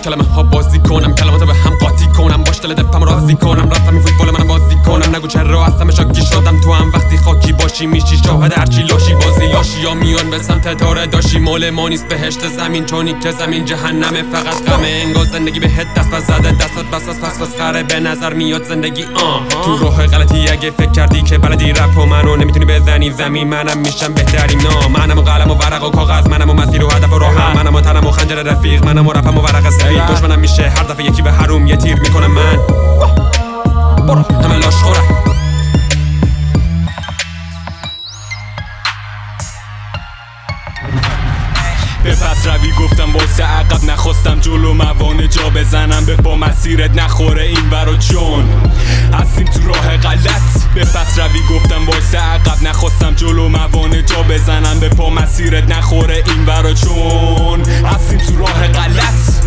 کلمه ها بازی کنم، کلماتو به هم قاطی کنم، باش دل دپم راضی کنم، رفتم این فوتبال منم بازی کنم. نگو چرا هستم شاکی شدم، تو هم وقتی خاکی باشی میشی شاهد هرچی لاشی. بازی لاشی یا میان به سمت تاره داشی، مال ما نیست بهشت زمین، چونی که زمین جهنمه، فقط غمه. انگار زندگی به هد دست زده، دستات بس از پس خره، به نظر میاد زندگی تو راه غلطی. اگه فکر کردی که بلدی رپ و منو نمیتونی بزنی زمین، منم میشم بهترین نام. منم و قلم و ورق و کاغذ، منم و مسیر و هدف و راهم، منم و تنم و خنجر رفیق، منم و رپم و ورق سفید. دشمنم میشه هر دفعه یکی به حروم یه تیر میکنم من، برو همه لاش خوره. به پس روی گفتم واسه عقب، نخواستم جلو موانع جا بزنم، به با مسیرت نخوره این برا، چون هستیم تو راه غلط. به پس روی گفتم واسه عقب، نخواستم جلو موانع جا بزنم، به پا مسیرت نخوره این برا، چون هستیم تو راه غلط.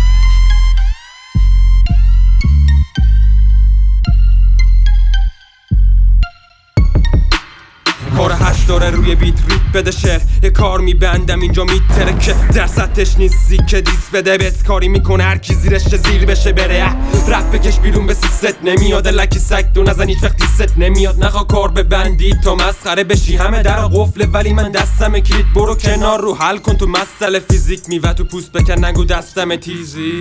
کار هشت داره روی بیت ریت بده شعر، یه کار میبندم اینجا میترکه، در سطحش نیستی که دیس بده، بهت کاری میکنه هر کی زیرش زیر بشه بره. رپ بکش بیرون به ست نمیاد، لکی سگ دو نزن هیچ وقتی ست نمیاد. نخوا کار ببندی تا مسخره بشی، همه در قفله ولی من دستم کلید، برو کنار رو حل کن تو مسئله فیزیک، میوه تو پوست بکن نگو دستم تیزی.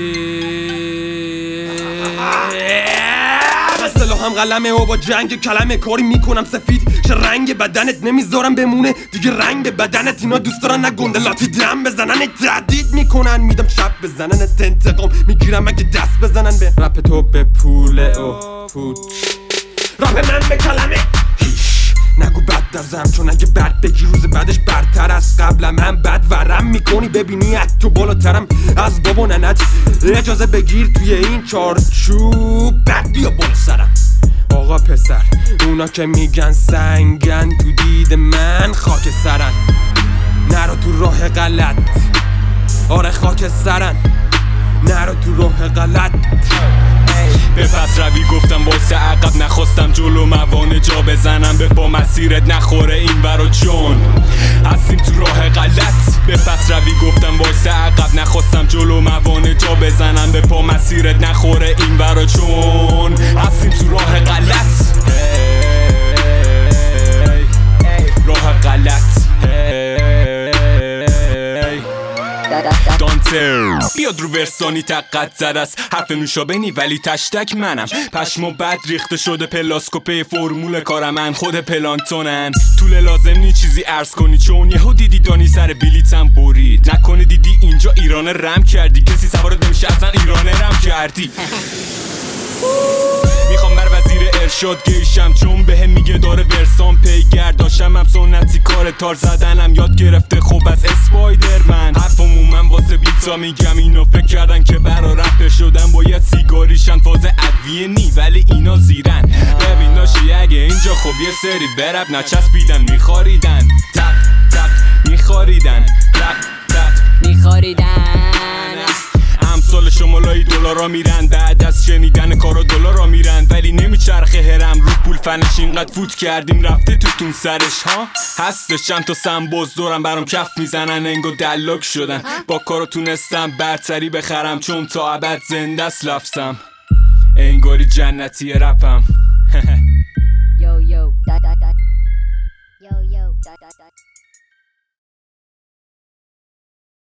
اصطلاح هم قلمه و با جنگ کلمه کاری میکنم سفید شه رنگ بدنت، نمیذارم بمونه دیگه رنگ به بدنت. اینا دوست دارن نه گندلاتی دم بزنن، تردید میکنن میدم شب بزنن، انتقام میگیرم اگه دست بزنن به رپ تو به پوله او پول، رپ من به کلمه هیش نگو بد دزم، چون اگه بد بگی روز بعدش برتر از قبلم. هم بد ورم میکنی ببینی ات تو بالاترم از بابا ننت، اجازه بگیر توی این چارچوب بد بیا بالا سرم. آقا پسر اونا که میگن سنگن، تو دید من خاک سرن، نرو تو راه غلط. آره خاک سرن، نرو تو راه غلط. به پس روی گفتم واسه عقب، نخواستم جلو موانع جا بزنم، به با مسیرت نخوره این برا، چون هستیم تو راه غلط. به پس روی گفتم واسه عقب، نخواستم جلو موانع جا بزنم، به پا مسیرت نخوره این برا، چون هستیم تو راه غلط. راه غلط. بیاد رو ورسانی تقت زد است، حرف نوشابنی ولی تشتک منم، پشم و بد ریخته شده پلاسکوپه فرمول کار من، خود پلانتونن. طول لازم نی چیزی عرض کنی، چون یهو دیدی دانی سر بلیتم برید، نکنه دیدی اینجا ایران رم کردی، کسی سوارت نمیشه اصلا ایران رم کردی. میخوام بر وزیر ارشاد گیشم، چون بهم میگه داره ورسان پیگر داشتم، هم سنتی کار تار زدنم یاد گرفته خوب از اسپایدرمن. حرفمو من واسه بیتا میگم، اینا فکر کردن که برا رپ شدن باید سیگاریشن، فاز ادویه نی ولی اینا زیرن. ببین داشتی اگه اینجا خب یه سری برب نچسبیدن، میخاریدن تق تق میخاریدن تق تق میخاریدن. امثال شمالای دلارا میرن، بعد از شنیدن کارا دلارا میرن، ولی نمیچرخه هرم رو پول فنش. اینقدر فوت کردیم رفته توتون سرش ها، هستش چند تا سنباز دورم برام کف میزنن، انگو دلاک شدن. با کارا تونستم برتری بخرم، چون تا ابد زنده است لفظم، انگاری جنتی رپم.